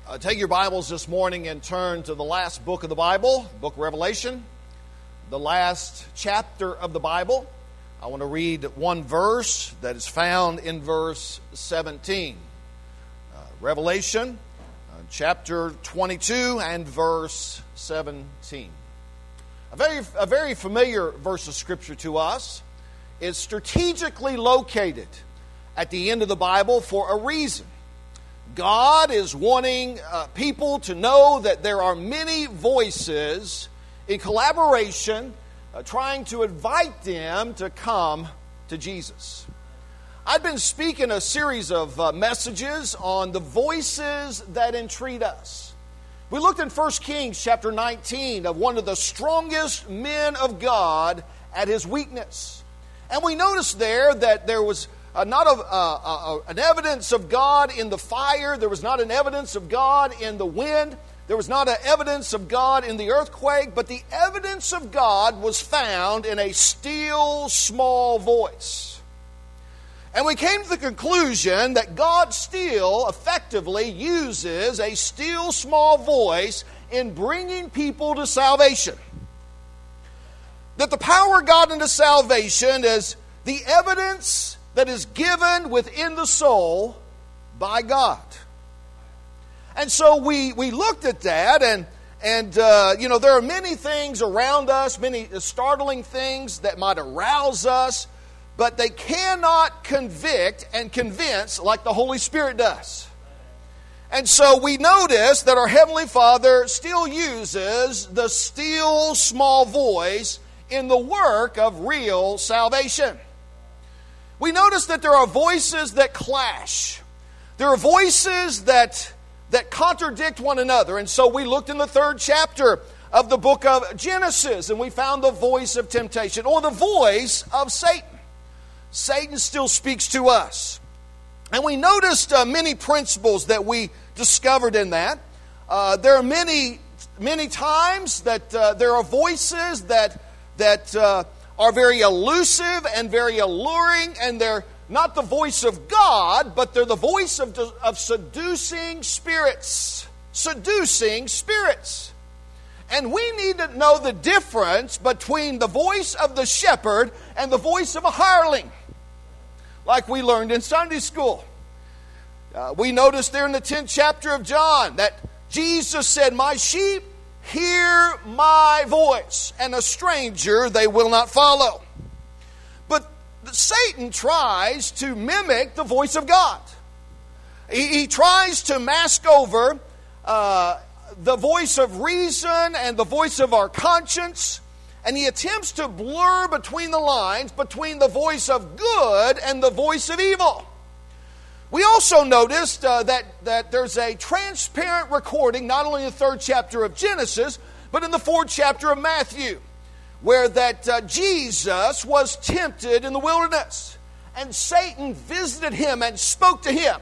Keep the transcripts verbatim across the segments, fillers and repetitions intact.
Uh, take your Bibles this morning and turn to the last book of the Bible, book of Revelation, the last chapter of the Bible. I want to read one verse that is found in verse seventeen. Uh, Revelation, uh, chapter twenty-two and verse seventeen. A very, a very familiar verse of Scripture to us. Is strategically located at the end of the Bible for a reason. God is wanting uh, people to know that there are many voices in collaboration uh, trying to invite them to come to Jesus. I've been speaking a series of uh, messages on the voices that entreat us. We looked in First Kings chapter nineteen of one of the strongest men of God at his weakness. And we noticed there that there was Uh, not a, uh, uh, an evidence of God in the fire. There was not an evidence of God in the wind. There was not an evidence of God in the earthquake. But the evidence of God was found in a still, small voice. And we came to the conclusion that God still effectively uses a still, small voice in bringing people to salvation. That the power of God into salvation is the evidence that is given within the soul by God. And so we, we looked at that, and, and uh, you know, there are many things around us, many startling things that might arouse us, but they cannot convict and convince like the Holy Spirit does. And so we notice that our Heavenly Father still uses the still small voice in the work of real salvation. We notice that there are voices that clash. There are voices that, that contradict one another. And so we looked in the third chapter of the book of Genesis, and we found the voice of temptation, or the voice of Satan. Satan still speaks to us. And we noticed uh, many principles that we discovered in that. Uh, there are many, many times that uh, there are voices that, that uh, are very elusive and very alluring, and they're not the voice of God, but they're the voice of, of seducing spirits. Seducing spirits. And we need to know the difference between the voice of the shepherd and the voice of a hireling, like we learned in Sunday school. Uh, we noticed there in the tenth chapter of John that Jesus said, "My sheep hear my voice, and a stranger they will not follow." But Satan tries to mimic the voice of God. He, he tries to mask over uh, the voice of reason and the voice of our conscience, and he attempts to blur between the lines between the voice of good and the voice of evil. We also noticed uh, that, that there's a transparent recording, not only in the third chapter of Genesis, but in the fourth chapter of Matthew, where that uh, Jesus was tempted in the wilderness, and Satan visited him and spoke to him,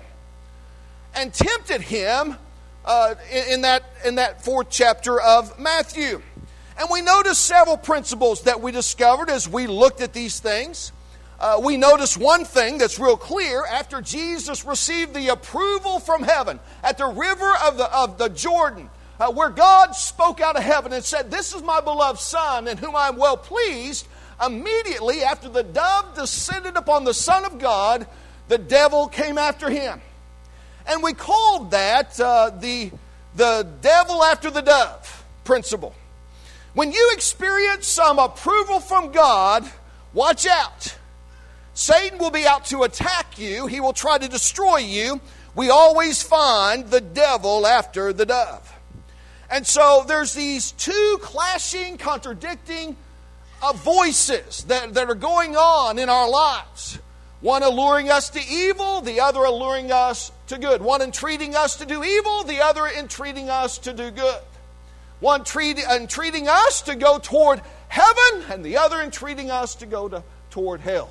and tempted him uh, in, in, that, in that fourth chapter of Matthew. And we noticed several principles that we discovered as we looked at these things. Uh, we notice one thing that's real clear. After Jesus received the approval from heaven at the river of the, of the Jordan, uh, where God spoke out of heaven and said, "This is my beloved Son in whom I am well pleased," immediately after the dove descended upon the Son of God, the devil came after him. And we called that uh, the, the devil after the dove principle. When you experience some approval from God, watch out. Satan will be out to attack you. He will try to destroy you. We always find the devil after the dove. And so there's these two clashing, contradicting uh, voices that, that are going on in our lives. One alluring us to evil, the other alluring us to good. One entreating us to do evil, the other entreating us to do good. One treat, entreating us to go toward heaven, and the other entreating us to go to, toward hell.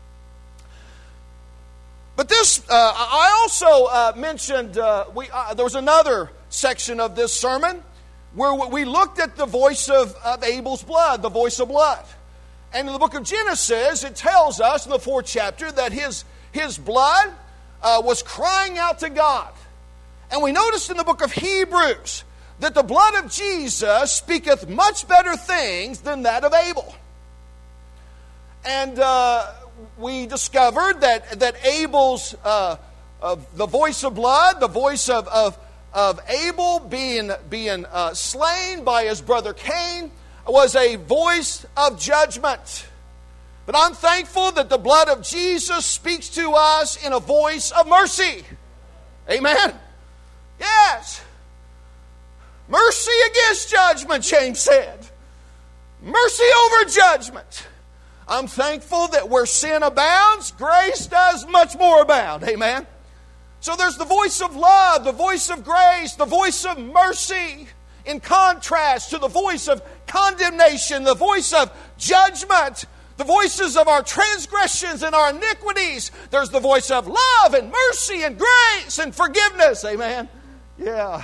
But this, uh, I also uh, mentioned, uh, we, uh, there was another section of this sermon where we looked at the voice of, of Abel's blood, the voice of blood. And in the book of Genesis, it tells us in the fourth chapter that his, his blood uh, was crying out to God. And we noticed in the book of Hebrews that the blood of Jesus speaketh much better things than that of Abel. And uh, we discovered that, that Abel's, uh, of the voice of blood, the voice of, of, of Abel being, being uh, slain by his brother Cain, was a voice of judgment. But I'm thankful that the blood of Jesus speaks to us in a voice of mercy. Amen? Yes. Mercy against judgment, James said. Mercy over judgment. I'm thankful that where sin abounds, grace does much more abound. Amen? So there's the voice of love, the voice of grace, the voice of mercy, in contrast to the voice of condemnation, the voice of judgment, the voices of our transgressions and our iniquities. There's the voice of love and mercy and grace and forgiveness. Amen? Yeah.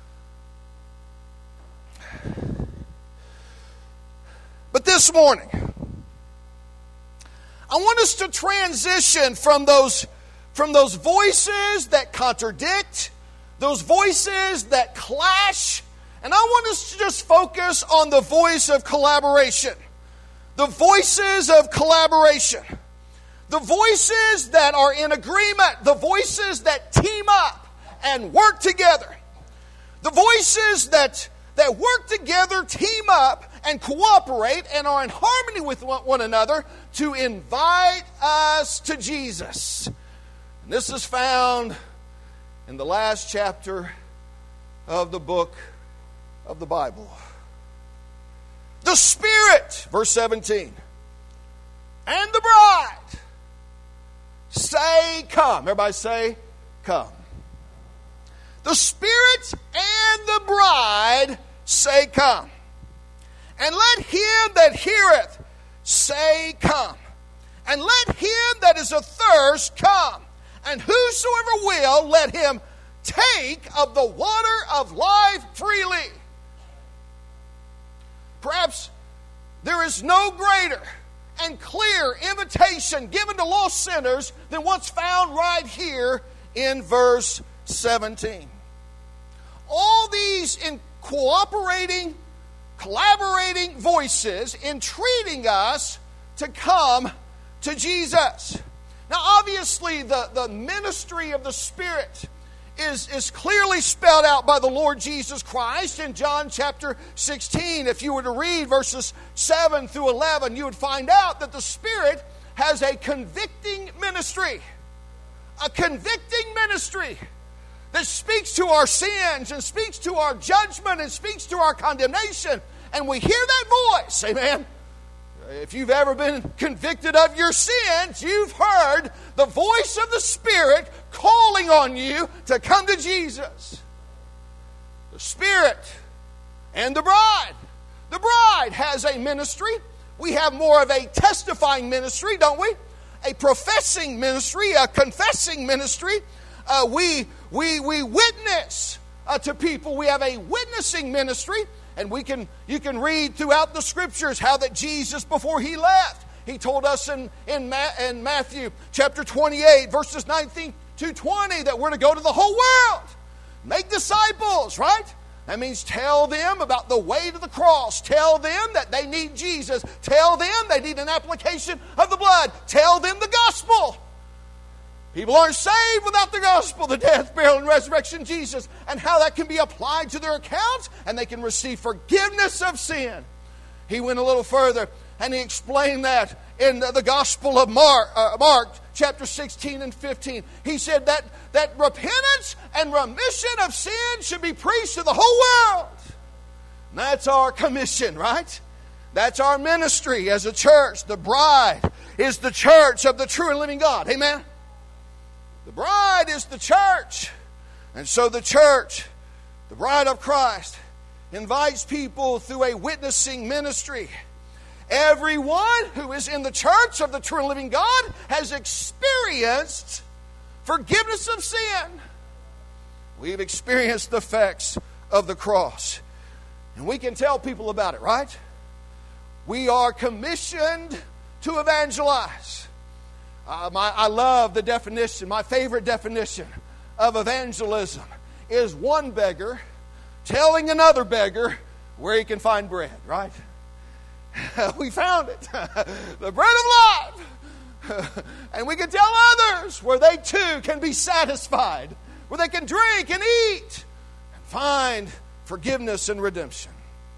But this morning, I want us to transition from those, from those voices that contradict, those voices that clash, and I want us to just focus on the voice of collaboration. The voices of collaboration. The voices that are in agreement. The voices that team up and work together. The voices that, that work together, team up, and cooperate and are in harmony with one another to invite us to Jesus. And this is found in the last chapter of the book of the Bible. The Spirit, verse seventeen, and the bride say, come. Everybody say, come. The Spirit and the bride say, come. And let him that heareth say, come. And let him that is athirst come. And whosoever will, let him take of the water of life freely. Perhaps there is no greater and clear invitation given to lost sinners than what's found right here in verse seventeen. All these in cooperating, collaborating voices entreating us to come to Jesus. Now, obviously, the, the ministry of the Spirit is, is clearly spelled out by the Lord Jesus Christ in John chapter sixteen. If you were to read verses seven through eleven, you would find out that the Spirit has a convicting ministry. A convicting ministry that speaks to our sins and speaks to our judgment and speaks to our condemnation. And we hear that voice. Amen. If you've ever been convicted of your sins, you've heard the voice of the Spirit calling on you to come to Jesus. The Spirit and the bride. The bride has a ministry. We have more of a testifying ministry, don't we? A professing ministry, a confessing ministry. Uh, we, we, we witness uh, to people. We have a witnessing ministry. And we can, you can read throughout the Scriptures how that Jesus, before He left, He told us in, in, Ma- in Matthew chapter twenty-eight, verses nineteen to twenty, that we're to go to the whole world. Make disciples, right? That means tell them about the way to the cross. Tell them that they need Jesus. Tell them they need an application of the blood. Tell them the gospel. People aren't saved without the gospel, the death, burial, and resurrection of Jesus, and how that can be applied to their accounts, and they can receive forgiveness of sin. He went a little further, and he explained that in the Gospel of Mark, uh, Mark chapter sixteen and fifteen. He said that, that repentance and remission of sin should be preached to the whole world. And that's our commission, right? That's our ministry as a church. The bride is the church of the true and living God. Amen? The bride is the church. And so the church, the bride of Christ, invites people through a witnessing ministry. Everyone who is in the church of the true and living God has experienced forgiveness of sin. We've experienced the effects of the cross. And we can tell people about it, right? We are commissioned to evangelize. Uh, my, I love the definition, my favorite definition of evangelism is one beggar telling another beggar where he can find bread, right? We found it. The bread of life. And we can tell others where they too can be satisfied, where they can drink and eat and find forgiveness and redemption.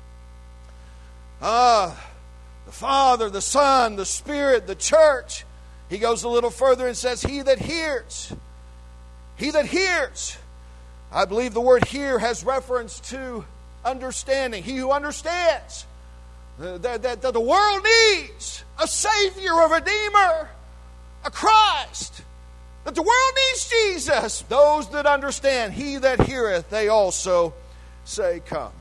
Ah, the Father, the Son, the Spirit, the church. He goes a little further and says, he that hears, he that hears. I believe the word hear has reference to understanding. He who understands that, that, that the world needs a Savior, a Redeemer, a Christ. That the world needs Jesus. Those that understand, he that heareth, they also say, come.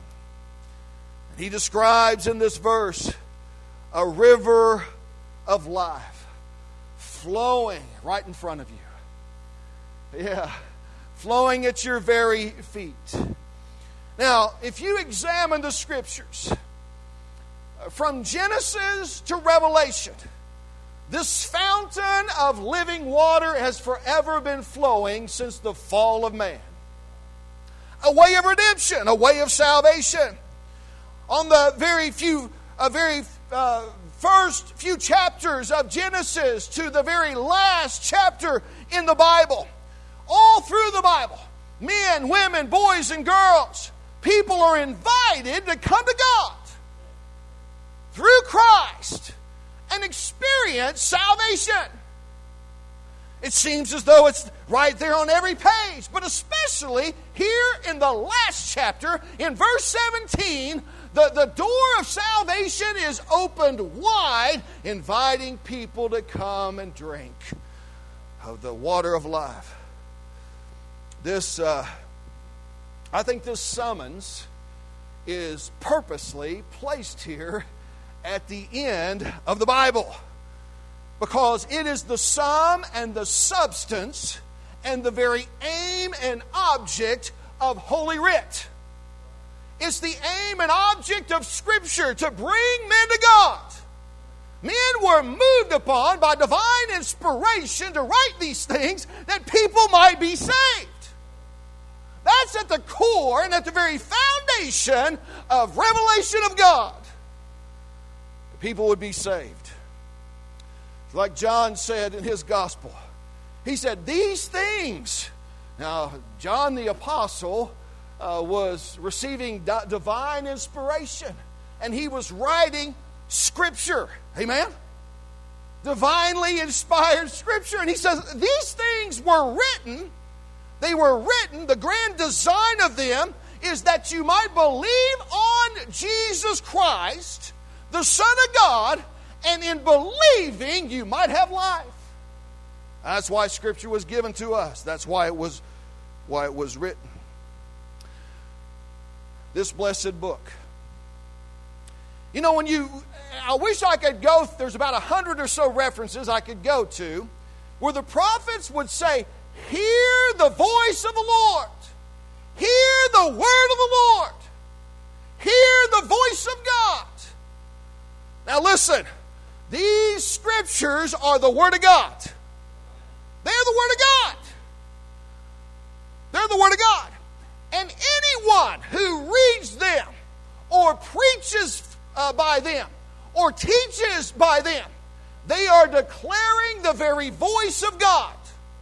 He describes in this verse a river of life flowing right in front of you. Yeah, flowing at your very feet. Now, if you examine the Scriptures, from Genesis to Revelation, this fountain of living water has forever been flowing since the fall of man. A way of redemption, a way of salvation. On the very few, uh, very uh, first few chapters of Genesis to the very last chapter in the Bible, all through the Bible, men, women, boys, and girls, people are invited to come to God through Christ and experience salvation. It seems as though it's right there on every page, but especially here in the last chapter, in verse seventeen, the, the door of salvation is opened wide, inviting people to come and drink of the water of life. This, uh, I think this summons is purposely placed here at the end of the Bible, because it is the sum and the substance and the very aim and object of Holy Writ. It's the aim and object of Scripture to bring men to God. Men were moved upon by divine inspiration to write these things that people might be saved. That's at the core and at the very foundation of revelation of God. The people would be saved. Like John said in his gospel, he said, these things. Now, John the Apostle uh, was receiving di- divine inspiration, and he was writing Scripture. Amen? Divinely inspired Scripture. And he says, these things were written, they were written, the grand design of them is that you might believe on Jesus Christ, the Son of God, and in believing, you might have life. That's why Scripture was given to us. That's why it was, why it was written. This blessed book. You know, when you, I wish I could go, there's about a hundred or so references I could go to, where the prophets would say, hear the voice of the Lord. Hear the word of the Lord. Hear the voice of God. Now listen. These Scriptures are the Word of God. They're the Word of God. They're the Word of God. And anyone who reads them or preaches uh, by them or teaches by them, they are declaring the very voice of God.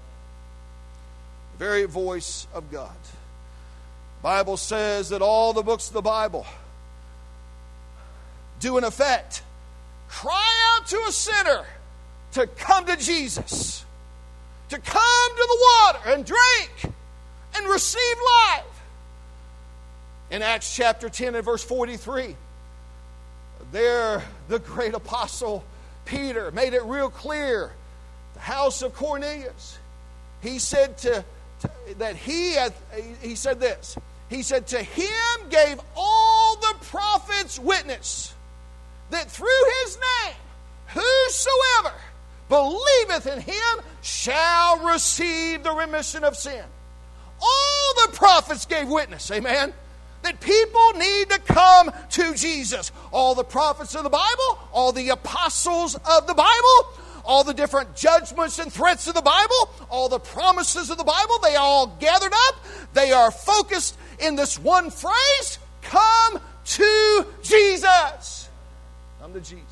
The very voice of God. The Bible says that all the books of the Bible do in effect cry out to a sinner to come to Jesus, to come to the water and drink and receive life. In Acts chapter ten and verse forty-three, there the great apostle Peter made it real clear. The house of Cornelius, he said to, to that he had, he said this. He said, to him gave all the prophets witness that through his name, whosoever believeth in him shall receive the remission of sin. All the prophets gave witness, amen, that people need to come to Jesus. All the prophets of the Bible, all the apostles of the Bible, all the different judgments and threats of the Bible, all the promises of the Bible, they are all gathered up. They are focused in this one phrase, come to Jesus. Come to Jesus.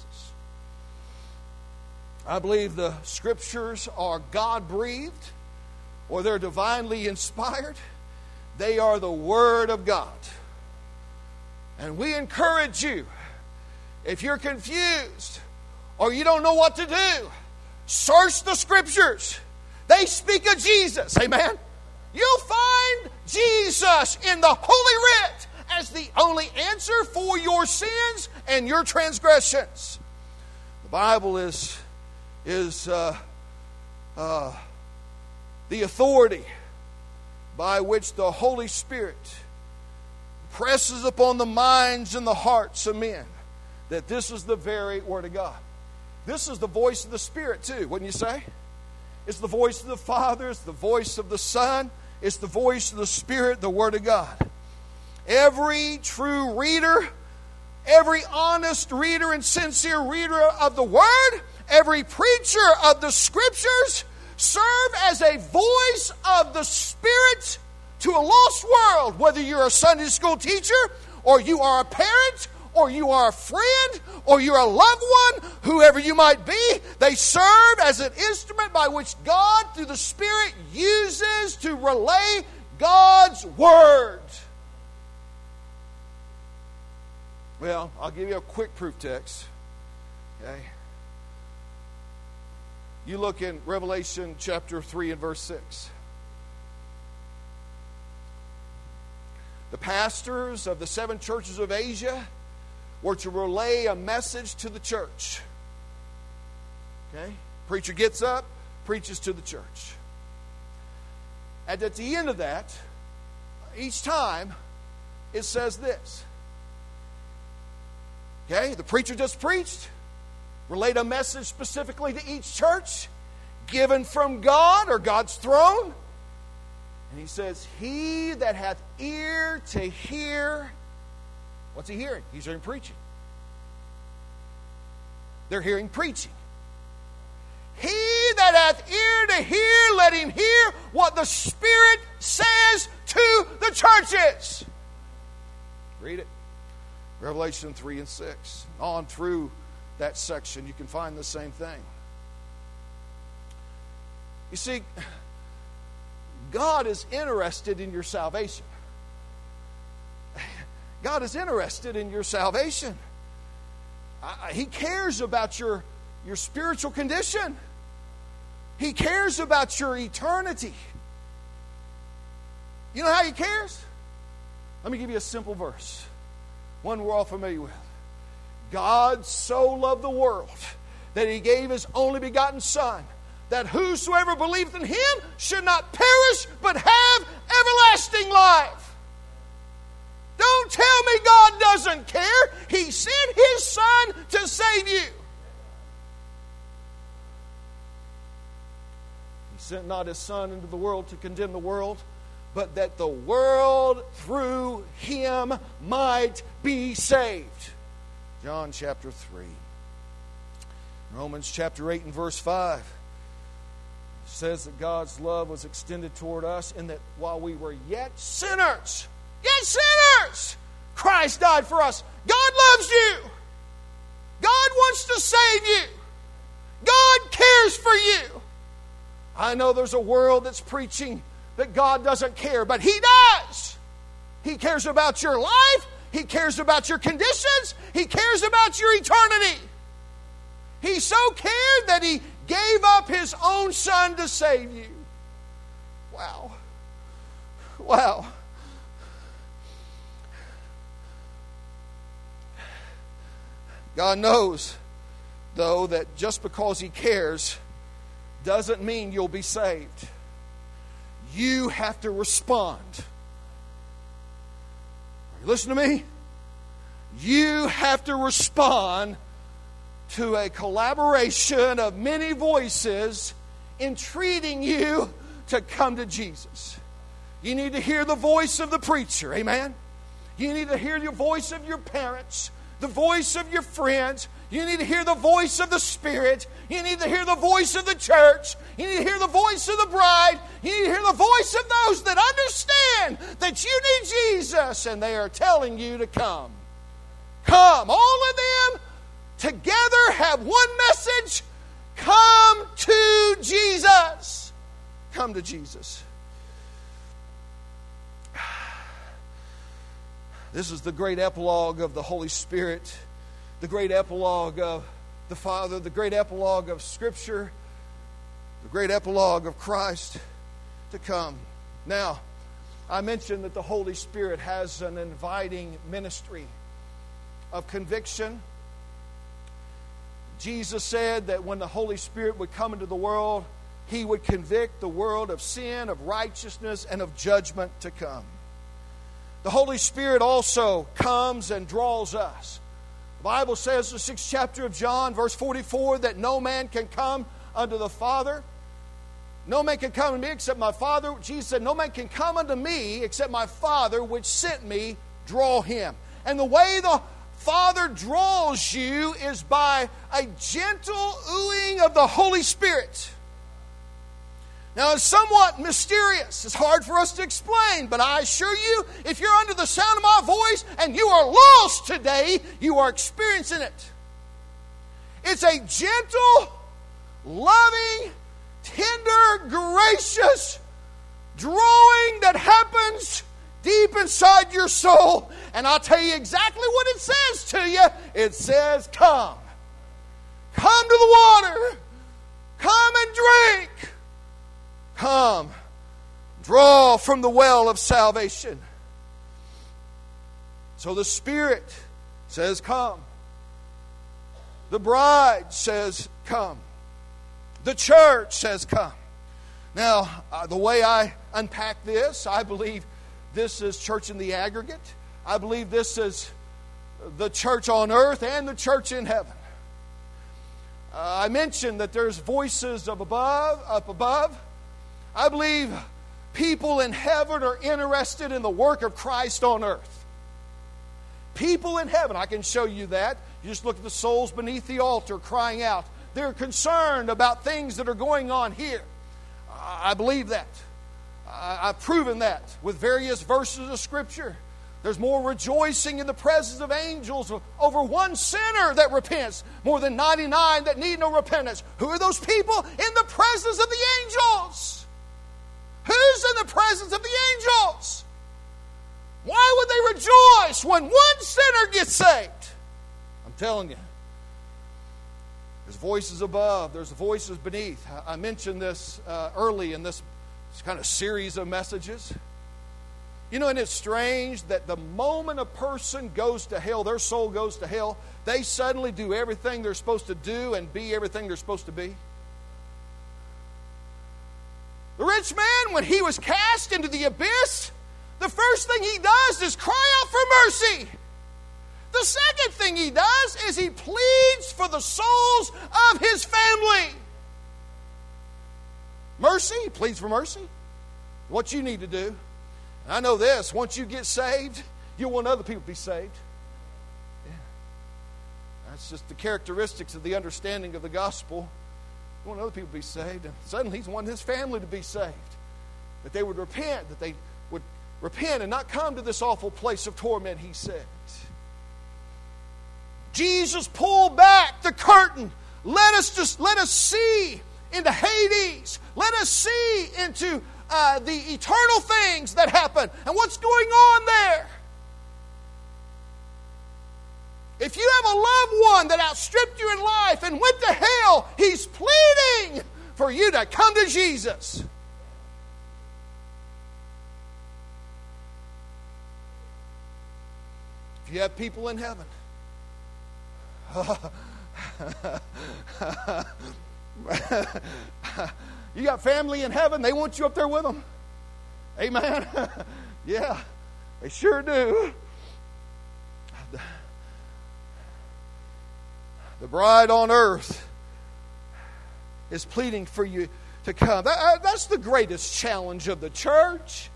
I believe the Scriptures are God-breathed, or they're divinely inspired. They are the Word of God. And we encourage you, if you're confused or you don't know what to do, search the Scriptures. They speak of Jesus. Amen? You'll find Jesus in the Holy Writ as the only answer for your sins and your transgressions. The Bible is, is uh, uh, the authority by which the Holy Spirit presses upon the minds and the hearts of men that this is the very Word of God. This is the voice of the Spirit too, wouldn't you say? It's the voice of the Father, it's the voice of the Son, it's the voice of the Spirit, the Word of God. Every true reader, every honest reader and sincere reader of the Word, every preacher of the Scriptures serve as a voice of the Spirit to a lost world, whether you're a Sunday school teacher, or you are a parent, or you are a friend, or you're a loved one, whoever you might be. They serve as an instrument by which God, through the Spirit, uses to relay God's Word. Well, I'll give you a quick proof text. Okay. You look in Revelation chapter three and verse six. The pastors of the seven churches of Asia were to relay a message to the church. Okay? Preacher gets up, preaches to the church. And at the end of that, each time, it says this. Okay? The preacher just preached, relayed a message specifically to each church, given from God or God's throne. And he says, he that hath ear to hear, what's he hearing? He's hearing preaching. They're hearing preaching. He that hath ear to hear, let him hear what the Spirit says to the churches. Read it. Revelation three and six. On through that section, you can find the same thing. You see, God is interested in your salvation. God is interested in your salvation. He cares about your, your spiritual condition. He cares about your eternity. You know how He cares? Let me give you a simple verse. One we're all familiar with. God so loved the world that He gave His only begotten Son, that whosoever believeth in Him should not perish, but have everlasting life. Don't tell me God doesn't care. He sent His Son to save you. He sent not His Son into the world to condemn the world, but that the world through Him might be saved. John chapter three. Romans chapter eight and verse five. Says that God's love was extended toward us in that while we were yet sinners, yet sinners, Christ died for us. God loves you. God wants to save you. God cares for you. I know there's a world that's preaching that God doesn't care, but He does. He cares about your life. He cares about your conditions. He cares about your eternity. He so cared that He gave up His own Son to save you. Wow. Wow. God knows, though, that just because He cares doesn't mean you'll be saved. You have to respond. Are you listening to me? You have to respond to a collaboration of many voices entreating you to come to Jesus. You need to hear the voice of the preacher, amen? You need to hear the voice of your parents, the voice of your friends. You need to hear the voice of the Spirit. You need to hear the voice of the church. You need to hear the voice of the bride. You need to hear the voice of those that understand that you need Jesus, and they are telling you to come. Come. All of them together have one message. Come to Jesus. Come to Jesus. This is the great epilogue of the Holy Spirit, the great epilogue of the Father, the great epilogue of Scripture, the great epilogue of Christ to come. Now, I mentioned that the Holy Spirit has an inviting ministry of conviction. Jesus said that when the Holy Spirit would come into the world, He would convict the world of sin, of righteousness, and of judgment to come. The Holy Spirit also comes and draws us. The Bible says in the sixth chapter of John, verse forty-four, that no man can come unto the Father. No man can come unto me except my Father. Jesus said, no man can come unto me except my Father which sent me draw him. And the way the Father draws you is by a gentle oohing of the Holy Spirit. Now, it's somewhat mysterious. It's hard for us to explain, but I assure you, if you're under the sound of my voice and you are lost today, you are experiencing it. It's a gentle, loving, tender, gracious drawing that happens deep inside your soul. And I'll tell you exactly what it says to you. It says, come. Come to the water. Come and drink. Come, draw from the well of salvation. So the Spirit says, come. The bride says, come. The church says, come. Now, uh, the way I unpack this, I believe this is church in the aggregate. I believe this is the church on earth and the church in heaven. Uh, I mentioned that there's voices of above, up above. I believe people in heaven are interested in the work of Christ on earth. People in heaven, I can show you that. You just look at the souls beneath the altar crying out. They're concerned about things that are going on here. I believe that. I've proven that with various verses of Scripture. There's more rejoicing in the presence of angels over one sinner that repents, more than ninety-nine that need no repentance. Who are those people? In the presence of the angels. Who's in the presence of the angels? Why would they rejoice when one sinner gets saved? I'm telling you. There's voices above. There's voices beneath. I mentioned this uh, early in this kind of series of messages. You know, and it's strange that the moment a person goes to hell, their soul goes to hell, they suddenly do everything they're supposed to do and be everything they're supposed to be. The rich man, when he was cast into the abyss, the first thing he does is cry out for mercy. The second thing he does is he pleads for the souls of his family. Mercy, he pleads for mercy. What you need to do. I know this, once you get saved, you'll want other people to be saved. Yeah. That's just the characteristics of the understanding of the gospel. You want other people to be saved, and suddenly he's wanting his family to be saved. That they would repent, that they would repent and not come to this awful place of torment, he said. Jesus pulled back the curtain. Let us just let us see into Hades. Let us see into uh, the eternal things that happen and what's going on there. If you have a loved one that outstripped you in life and went to hell, he's pleading for you to come to Jesus. If you have people in heaven, you got family in heaven, they want you up there with them. Amen. Yeah, they sure do. The bride on earth is pleading for you to come. That, that's the greatest challenge of the church.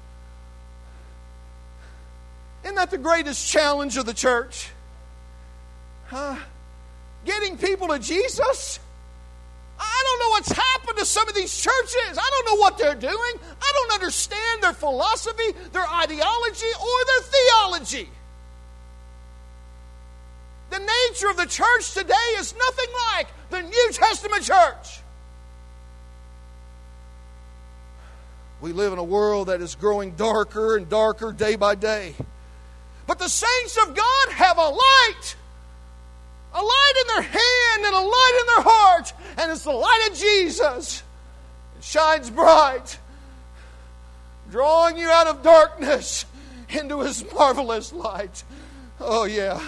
Isn't that the greatest challenge of the church? Huh? getting people to Jesus. I don't know what's happened to some of these churches. I don't know what they're doing. I don't understand their philosophy, their ideology, or their theology. The nature of the church today is nothing like the New Testament church. We live in a world that is growing darker and darker day by day. But the saints of God have a light. A light in their hand and a light in their heart. And it's the light of Jesus. It shines bright, drawing you out of darkness into His marvelous light. Oh, yeah.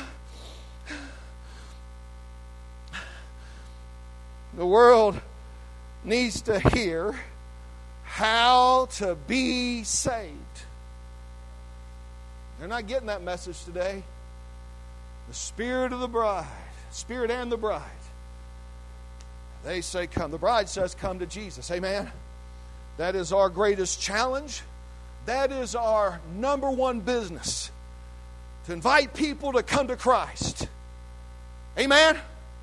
The world needs to hear how to be saved. They're not getting that message today. The Spirit of the bride, Spirit and the bride, they say come. The bride says come to Jesus. Amen. That is our greatest challenge. That is our number one business. To invite people to come to Christ. Amen.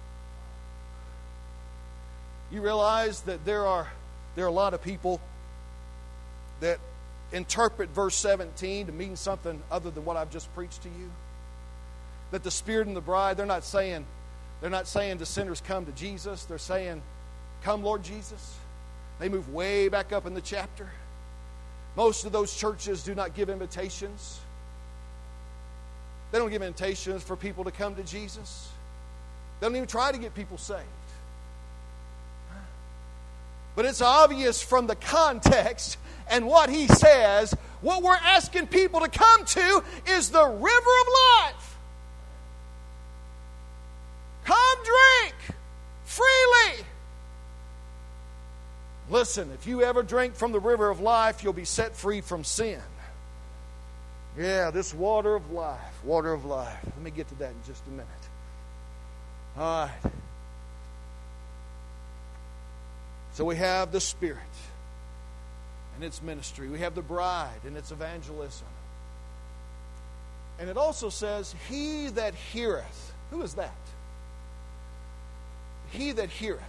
You realize that there are there are a lot of people that interpret verse seventeen to mean something other than what I've just preached to you. That the Spirit and the bride, they're not saying they're not saying to sinners come to Jesus. They're saying, come Lord Jesus. They move way back up in the chapter. Most of those churches do not give invitations. They don't give invitations for people to come to Jesus. They don't even try to get people saved. But it's obvious from the context and what he says, what we're asking people to come to is the river of life. Come drink freely. Listen, if you ever drink from the river of life, you'll be set free from sin. Yeah, this water of life, water of life. Let me get to that in just a minute. All right. So we have the Spirit and its ministry. We have the bride and its evangelism. And it also says, he that heareth. Who is that? He that heareth.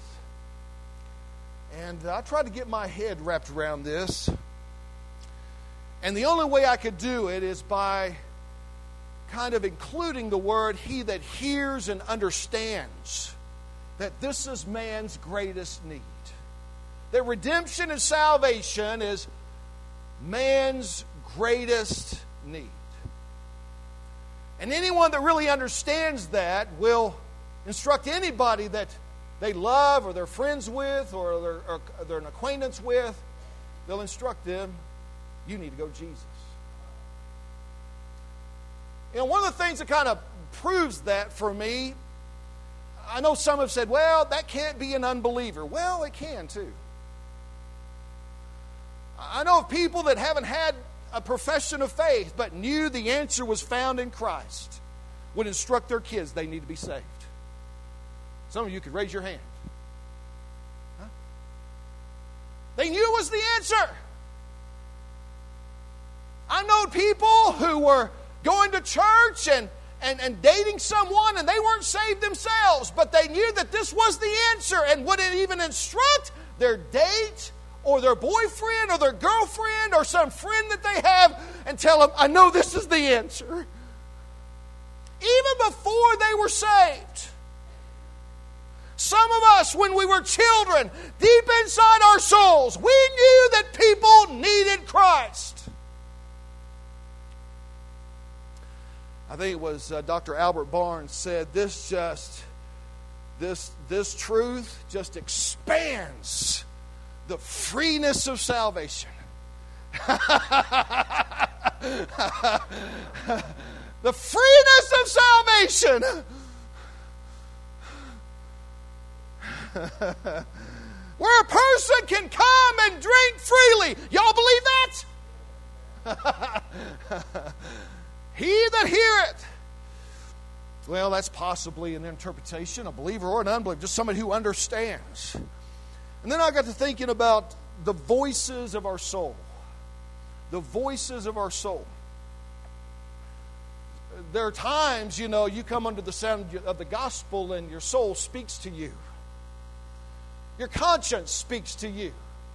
And I tried to get my head wrapped around this. And the only way I could do it is by kind of including the word, he that hears and understands that this is man's greatest need. That redemption and salvation is man's greatest need. And anyone that really understands that will instruct anybody that they love or they're friends with or they're, or they're an acquaintance with. They'll instruct them, you need to go to Jesus. You know, one of the things that kind of proves that for me, I know some have said, well, that can't be an unbeliever. Well, it can too. I know of people that haven't had a profession of faith but knew the answer was found in Christ would instruct their kids they need to be saved. Some of you could raise your hand. Huh? They knew it was the answer. I know people who were going to church and, and, and dating someone and they weren't saved themselves, but they knew that this was the answer and wouldn't even instruct their date or their boyfriend or their girlfriend or some friend that they have and tell them, I know this is the answer. Even before they were saved. Some of us, when we were children, deep inside our souls, we knew that people needed Christ. I think it was uh, Doctor Albert Barnes said, this just, this, this truth just expands the freeness of salvation. The freeness of salvation. Where a person can come and drink freely. Y'all believe that? He that heareth. Well, that's possibly an interpretation, a believer or an unbeliever, just somebody who understands. And then I got to thinking about the voices of our soul. The voices of our soul. there are times, you know, you come under the sound of the gospel and your soul speaks to you. Your conscience speaks to you.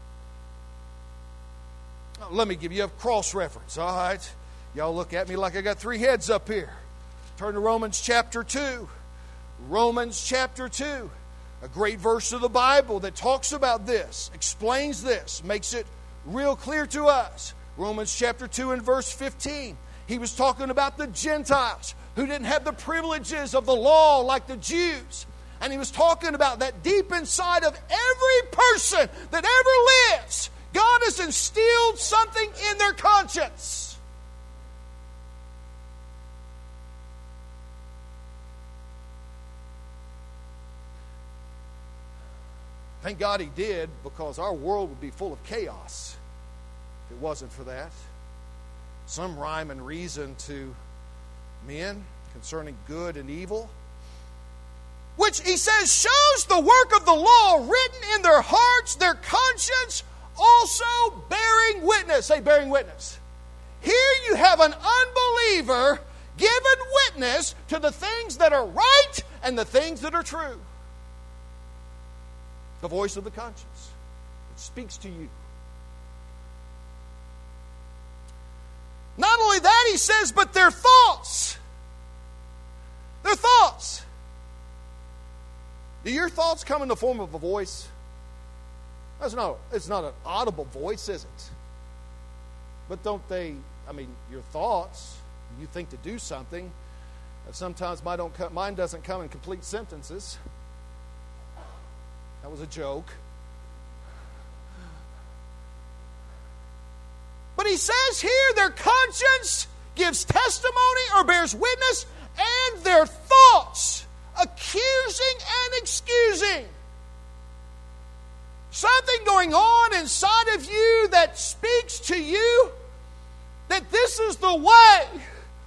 Now, let me give you a cross-reference, all right? Y'all look at me like I got three heads up here. Turn to Romans chapter two. Romans chapter two. A great verse of the Bible that talks about this, explains this, makes it real clear to us. Romans chapter two and verse fifteen. He was talking about the Gentiles who didn't have the privileges of the law like the Jews. And he was talking about that deep inside of every person that ever lives, God has instilled something in their conscience. Thank God He did, because our world would be full of chaos if it wasn't for that. Some rhyme and reason to men concerning good and evil, which he says shows the work of the law written in their hearts, their conscience also bearing witness. Say, bearing witness. Here you have an unbeliever giving witness to the things that are right and the things that are true. The voice of the conscience. It speaks to you. Not only that, he says, but their thoughts. Their thoughts. Do your thoughts come in the form of a voice? That's not, it's not an audible voice, is it? But don't they, I mean, your thoughts, you think to do something, sometimes mine, don't come, mine doesn't come in complete sentences. That was a joke. But he says here their conscience gives testimony or bears witness, and their thoughts accusing and excusing. Something going on inside of you that speaks to you that this is the way.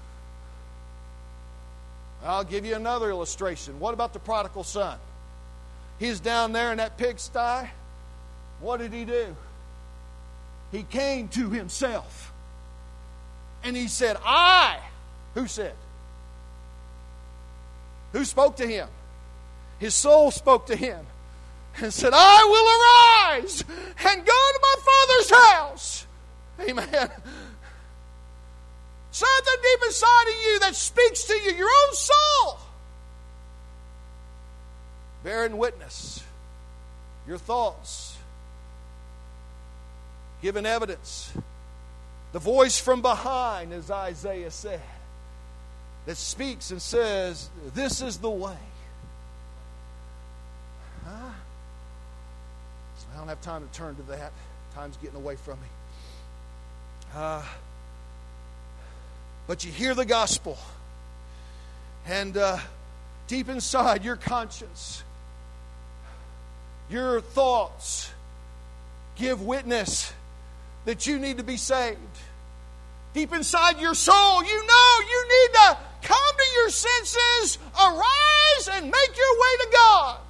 I'll give you another illustration. What about the prodigal son? He's down there in that pigsty. What did he do? He came to himself. And he said, I. Who said? Who spoke to him? His soul spoke to him and said, I will arise and go to my father's house. Amen. Something deep inside of you that speaks to you, your own soul. Bearing witness. Your thoughts. Giving evidence. The voice from behind, as Isaiah said, that speaks and says, this is the way. Huh? I don't have time to turn to that. Time's getting away from me. Uh, but you hear the gospel. And uh, deep inside your conscience, your thoughts give witness that you need to be saved. Deep inside your soul, you know you need to come to your senses, arise, and make your way to God.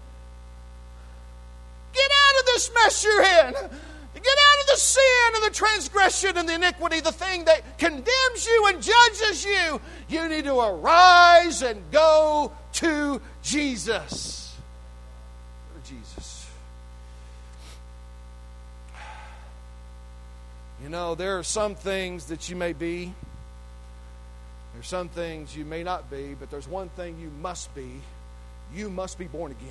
Get out of this mess you're in. Get out of the sin and the transgression and the iniquity, the thing that condemns you and judges you. You need to arise and go to Jesus. Go to Jesus. You know, there are some things that you may be. There's some things you may not be, but there's one thing you must be. You must be born again.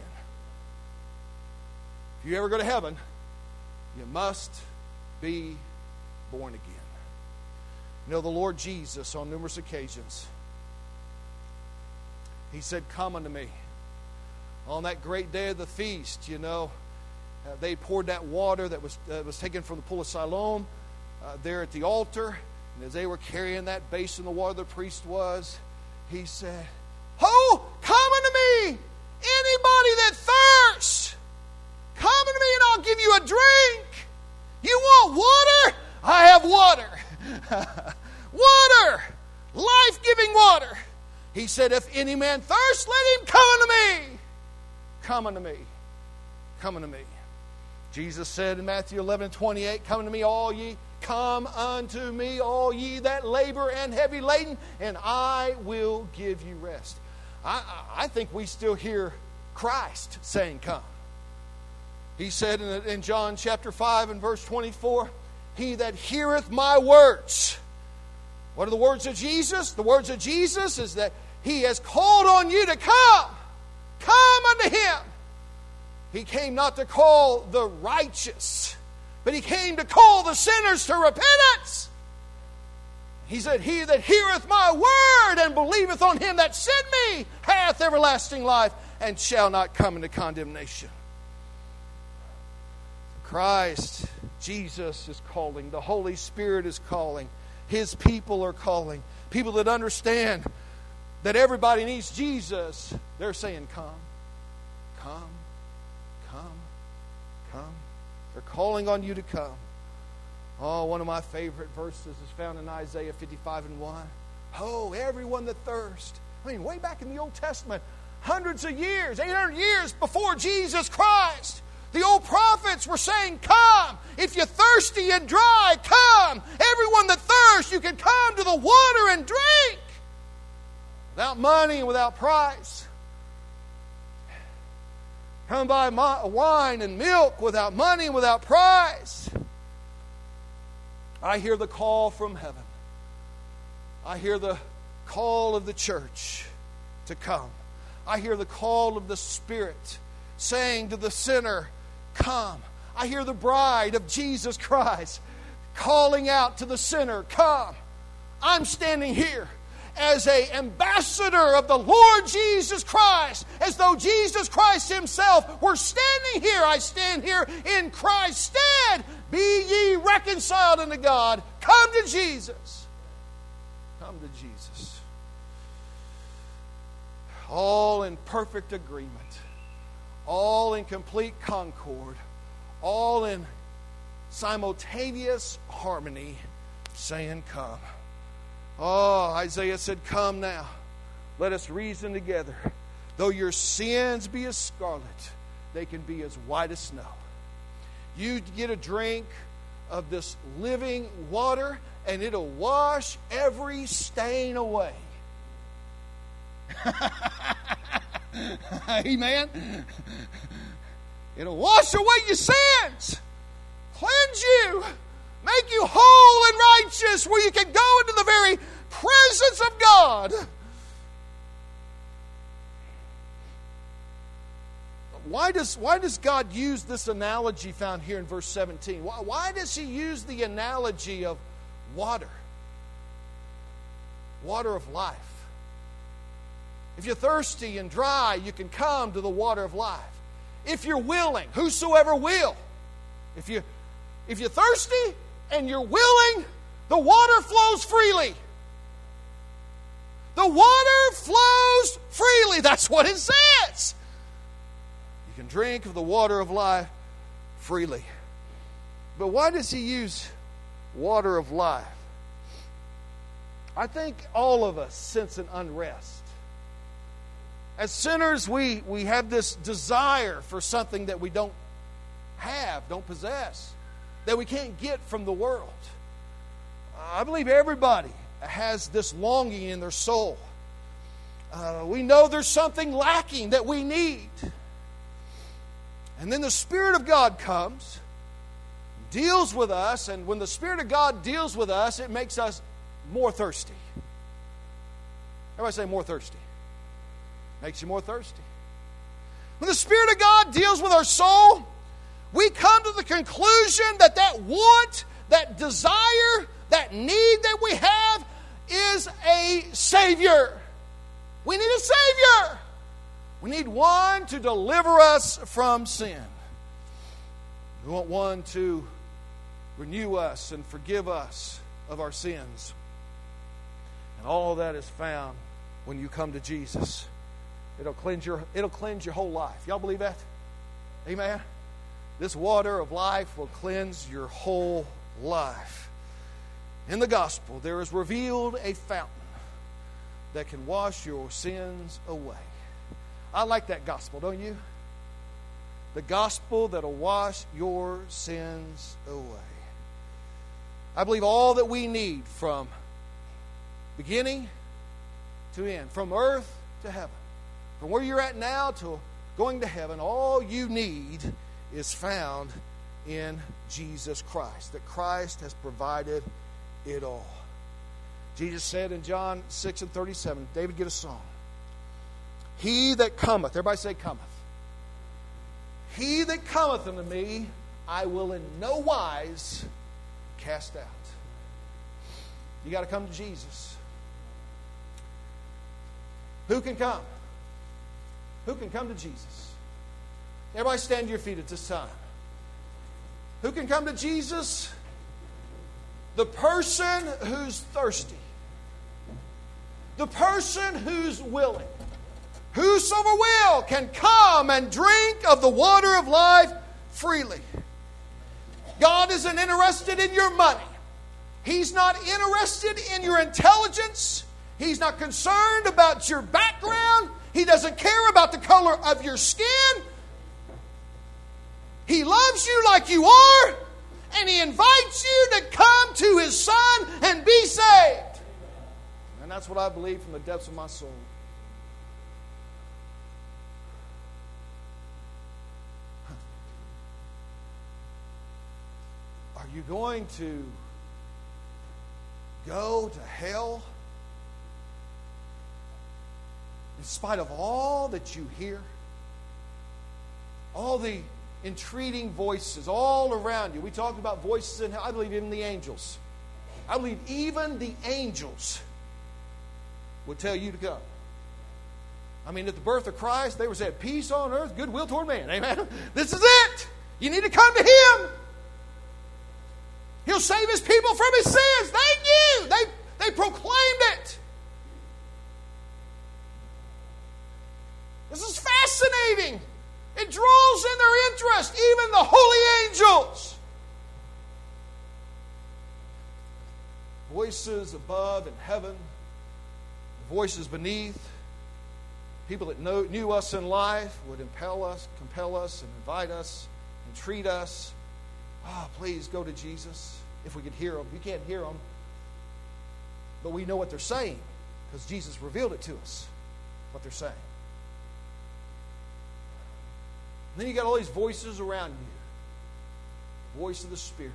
If you ever go to heaven, you must be born again. You know, the Lord Jesus, on numerous occasions, He said, come unto me. On that great day of the feast, you know, uh, they poured that water that was, uh, was taken from the pool of Siloam uh, there at the altar. And as they were carrying that basin of water, the priest was, he said, oh, come unto me, anybody that thirsts. Come unto me and I'll give you a drink. You want water? I have water. Water. Life-giving water. He said, if any man thirst, let him come unto me. Come unto me. Come unto me. Jesus said in Matthew eleven twenty-eight, come unto me all ye Come unto me, all ye that labor and heavy laden, and I will give you rest. I, I think we still hear Christ saying, come. He said in, in John chapter five and verse twenty-four, he that heareth my words. What are the words of Jesus? The words of Jesus is that He has called on you to come. Come unto Him. He came not to call the righteous, but He came to call the sinners to repentance. He said, he that heareth my word and believeth on Him that sent me hath everlasting life and shall not come into condemnation. Christ, Jesus is calling. The Holy Spirit is calling. His people are calling. People that understand that everybody needs Jesus, they're saying, come, come, come, come. They're calling on you to come. Oh, one of my favorite verses is found in Isaiah fifty-five and one. Oh, everyone that thirsts. I mean, way back in the Old Testament, hundreds of years, eight hundred years before Jesus Christ, the old prophets were saying, come. If you're thirsty and dry, come. Everyone that thirsts, you can come to the water and drink. Without money and without price. Come buy wine and milk without money and without price. I hear the call from heaven. I hear the call of the church to come. I hear the call of the Spirit saying to the sinner, come. I hear the bride of Jesus Christ calling out to the sinner, come. I'm standing here as an ambassador of the Lord Jesus Christ, as though Jesus Christ Himself were standing here. I stand here in Christ's stead. Be ye reconciled unto God. Come to Jesus. Come to Jesus. All in perfect agreement. All in complete concord. All in simultaneous harmony, saying, come. Oh, Isaiah said, come now. Let us reason together. Though your sins be as scarlet, they can be as white as snow. You get a drink of this living water, and it'll wash every stain away. Amen. It'll wash away your sins, cleanse you, make you whole and righteous, where you can go into the very presence of God. Why does, why does God use this analogy found here in verse seventeen? Why, why does He use the analogy of water? Water of life. If you're thirsty and dry, you can come to the water of life. If you're willing, whosoever will. If you, if you're thirsty and you're willing, the water flows freely. The water flows freely. That's what it says. You can drink of the water of life freely. But why does He use water of life? I think all of us sense an unrest. As sinners, we, we have this desire for something that we don't have, don't possess, that we can't get from the world. I believe everybody has this longing in their soul. Uh, we know there's something lacking that we need. And then the Spirit of God comes, deals with us, and when the Spirit of God deals with us, it makes us more thirsty. Everybody say more thirsty. Makes you more thirsty. When the Spirit of God deals with our soul, we come to the conclusion that that want, that desire, that need that we have is a Savior. We need a Savior. We need one to deliver us from sin. We want one to renew us and forgive us of our sins. And all of that is found when you come to Jesus. It'll cleanse your, it'll cleanse your whole life. Y'all believe that? Amen? This water of life will cleanse your whole life. In the gospel, there is revealed a fountain that can wash your sins away. I like that gospel, don't you? The gospel that'll wash your sins away. I believe all that we need from beginning to end, from earth to heaven, from where you're at now to going to heaven, all you need is found in Jesus Christ. That Christ has provided it all. Jesus said in John six and thirty-seven, David, get a song. He that cometh, everybody say cometh. He that cometh unto me, I will in no wise cast out. You got to come to Jesus. Who can come? Who can come to Jesus? Everybody stand to your feet at this time. Who can come to Jesus? The person who's thirsty. The person who's willing. Whosoever will can come and drink of the water of life freely. God isn't interested in your money. He's not interested in your intelligence. He's not concerned about your background. He doesn't care about the color of your skin. He loves you like you are, and He invites you to come to His Son and be saved. And that's what I believe from the depths of my soul. Are you going to go to hell in spite of all that you hear? All the entreating voices all around you. We talked about voices in hell. I believe even the angels. I believe even the angels would tell you to come. I mean, at the birth of Christ, they were saying, peace on earth, goodwill toward man. Amen? This is it. You need to come to Him. He'll save His people from His sins. They knew. They, they proclaimed it. This is fascinating. It draws in their interest, even the holy angels. Voices above in heaven, voices beneath, people that know, knew us in life would impel us, compel us, and invite us, and treat us. Oh, please go to Jesus. If we could hear them. You can't hear them, but we know what they're saying because Jesus revealed it to us, what they're saying. And then you got all these voices around you. The voice of the Spirit.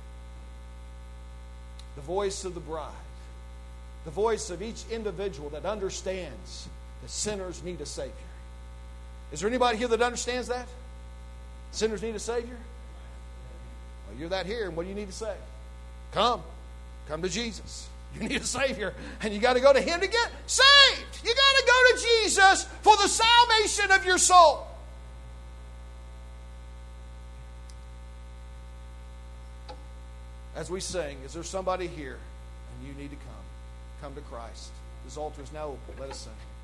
The voice of the bride. The voice of each individual that understands that sinners need a Savior. Is there anybody here that understands that? Sinners need a Savior? Well, you're that here, and what do you need to say? Come. Come to Jesus. You need a Savior, and you got to go to Him to get saved. You got to go to Jesus for the salvation of your soul. As we sing, is there somebody here and you need to come? Come to Christ. This altar is now open. Let us sing.